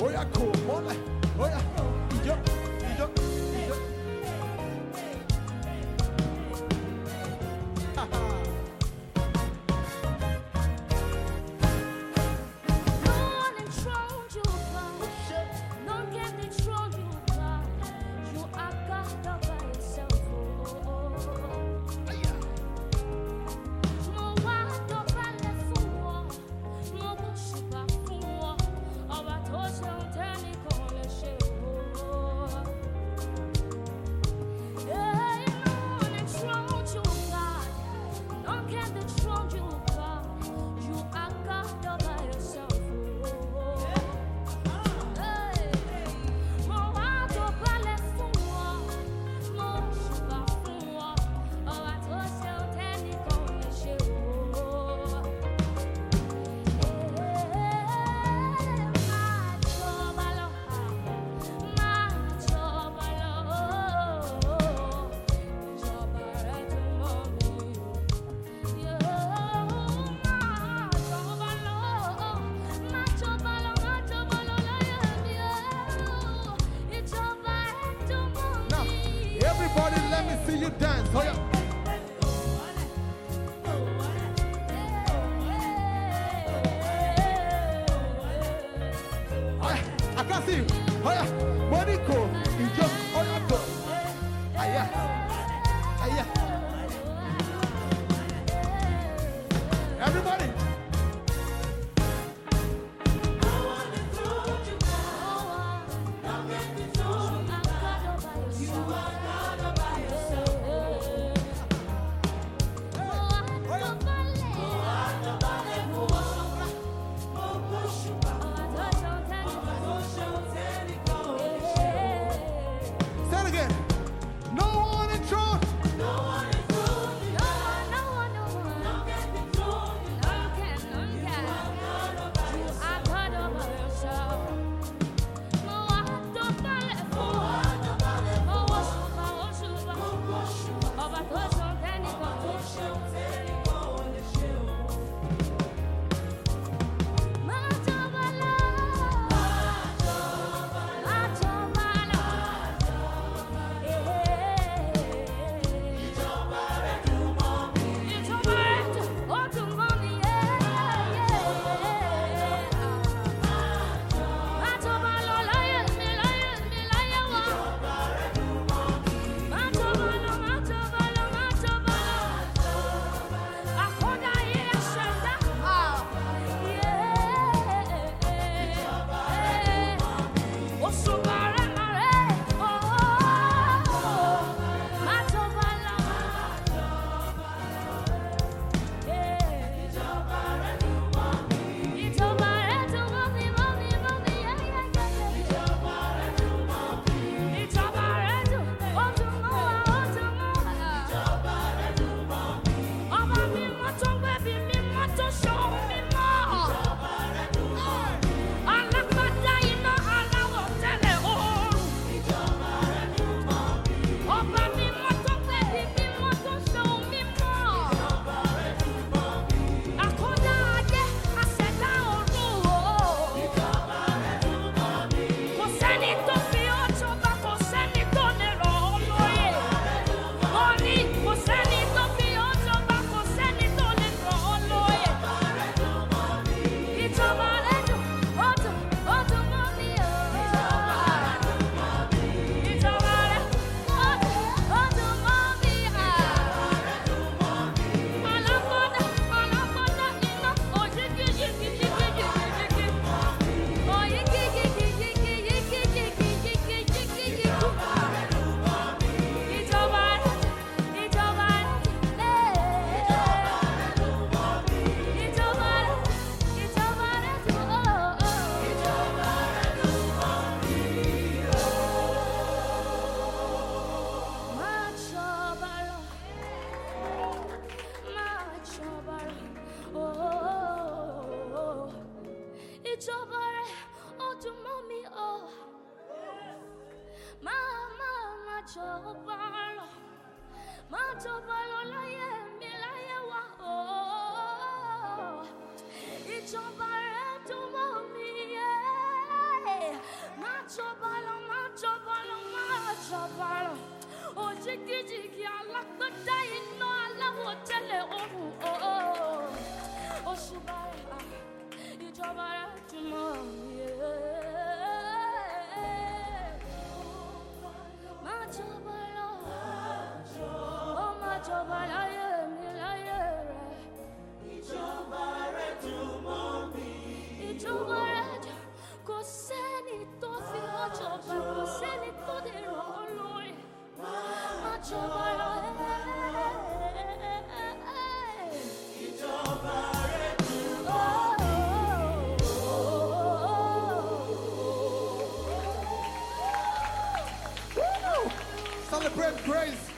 yeah, come on. Oh yeah, ijo. Everybody, let me see you dance. Oh, yeah. I can see you. Oh, yeah. Monaco, you just, oh, yeah, go. Ah, yeah. Ah, yeah. Everybody. jìgìjìgì alágbádá iná aláwọ̀ tẹ́lẹ̀ ọ̀run òṣùbà rẹ̀ ìjọba rẹ̀ jùmọ̀ máa jọba lọ ó máa jọba láyé mi láyé rẹ̀ ìjọba rẹ̀ jùmọ̀ mi ìjọba rẹ̀ kò sẹ́ni tó fi ọjọba kò sẹ́ni tó dèrò olórí máa jọba lọ ìjọba rẹ̀ jùmọ̀ mi. Celebrate grace.